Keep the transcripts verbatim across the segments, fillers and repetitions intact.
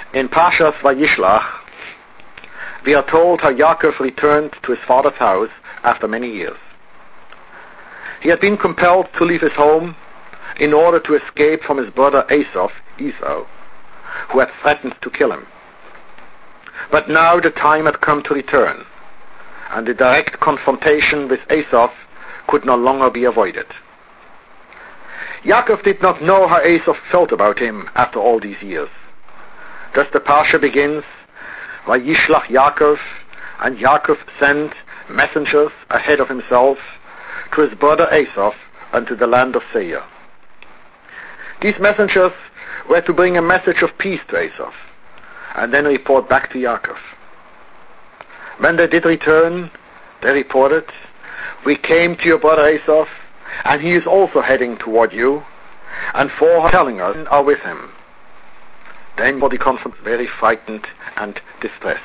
In Parshas Vayishlach, we are told how Yaakov returned to his father's house after many years. He had been compelled to leave his home in order to escape from his brother Esau, Esau, who had threatened to kill him. But now the time had come to return, and the direct confrontation with Esau could no longer be avoided. Yaakov did not know how Esau felt about him after all these years. Thus the Parsha begins, Vayishlach Yaakov, and Yaakov sent messengers ahead of himself to his brother Esau unto the land of Seir. These messengers were to bring a message of peace to Esau, and then report back to Yaakov. When they did return, they reported, we came to your brother Esau, and he is also heading toward you, and four telling us are with him. Then were the conference very frightened and distressed.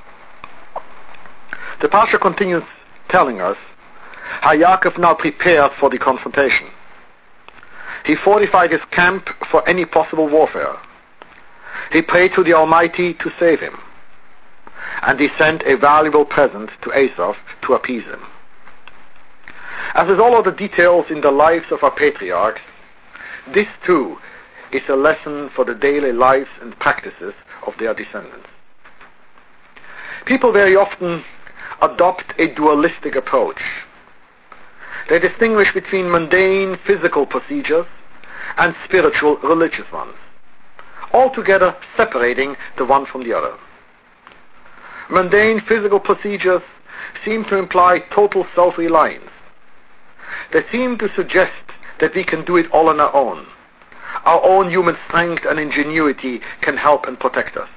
The Parsha continues telling us how Yaakov now prepared for the confrontation. He fortified his camp for any possible warfare. He prayed to the Almighty to save him, and he sent a valuable present to Esau to appease him. As with all of the details in the lives of our patriarchs, this too is a lesson for the daily lives and practices of their descendants. People very often adopt a dualistic approach. They distinguish between mundane physical procedures and spiritual religious ones, altogether separating the one from the other. Mundane physical procedures seem to imply total self-reliance. They seem to suggest that we can do it all on our own. Our own human strength and ingenuity can help and protect us.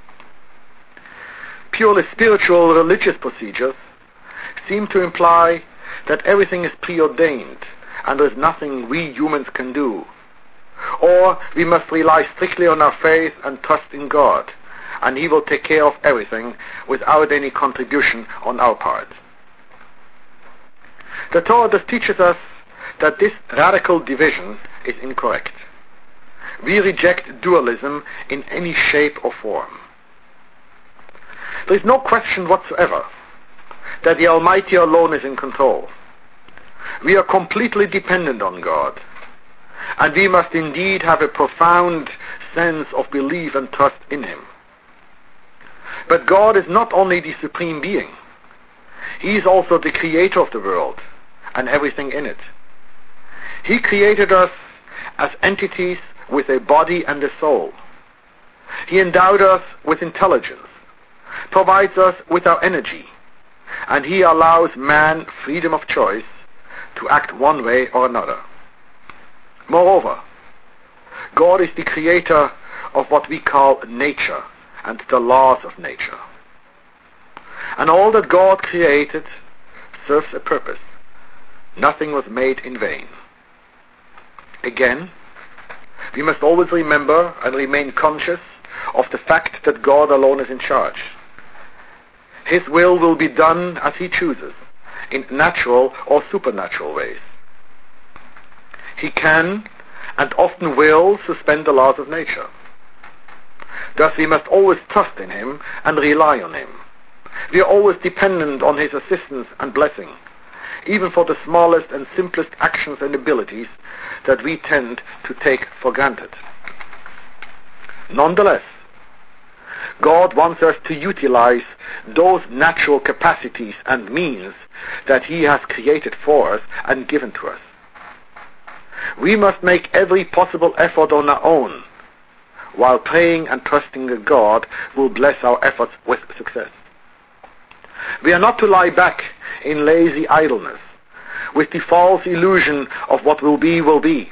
Purely spiritual religious procedures seem to imply that everything is preordained and there is nothing we humans can do. Or we must rely strictly on our faith and trust in God, and He will take care of everything without any contribution on our part. The Torah thus teaches us that this radical division is incorrect. We reject dualism in any shape or form. There is no question whatsoever that the Almighty alone is in control. We are completely dependent on God, and we must indeed have a profound sense of belief and trust in Him. But God is not only the Supreme Being, He is also the Creator of the world and everything in it. He created us as entities with a body and a soul. He endowed us with intelligence, provides us with our energy, and He allows man freedom of choice to act one way or another. Moreover, God is the creator of what we call nature and the laws of nature. And all that God created serves a purpose. Nothing was made in vain. Again, we must always remember and remain conscious of the fact that God alone is in charge. His will will be done as He chooses, in natural or supernatural ways. He can and often will suspend the laws of nature. Thus we must always trust in Him and rely on Him. We are always dependent on His assistance and blessing, even for the smallest and simplest actions and abilities that we tend to take for granted. Nonetheless, God wants us to utilize those natural capacities and means that He has created for us and given to us. We must make every possible effort on our own, while praying and trusting that God will bless our efforts with success. We are not to lie back in lazy idleness, with the false illusion of what will be, will be.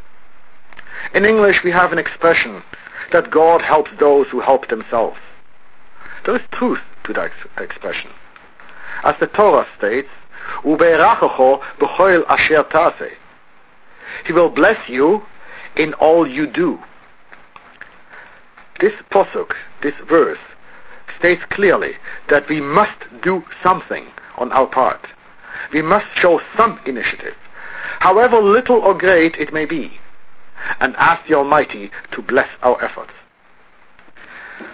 In English we have an expression that God helps those who help themselves. There is truth to that expression. As the Torah states, "Ubeirachecho b'choil asher taseh." He will bless you in all you do. This posuk, this verse, states clearly that we must do something on our part. We must show some initiative, however little or great it may be, and ask the Almighty to bless our efforts.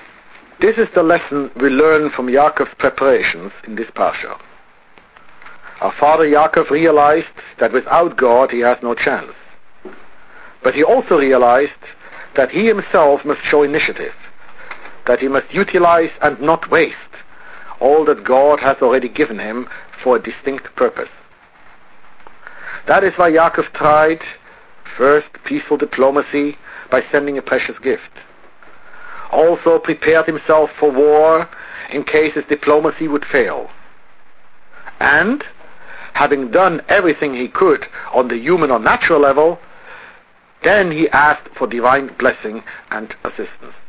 This is the lesson we learn from Yaakov's preparations in this parsha. Our father Yaakov realized that without God he has no chance. But he also realized that he himself must show initiative, that he must utilize and not waste all that God has already given him for a distinct purpose. That is why Yaakov tried, first, peaceful diplomacy by sending a precious gift. Also prepared himself for war in case his diplomacy would fail. And, having done everything he could on the human or natural level, then he asked for divine blessing and assistance.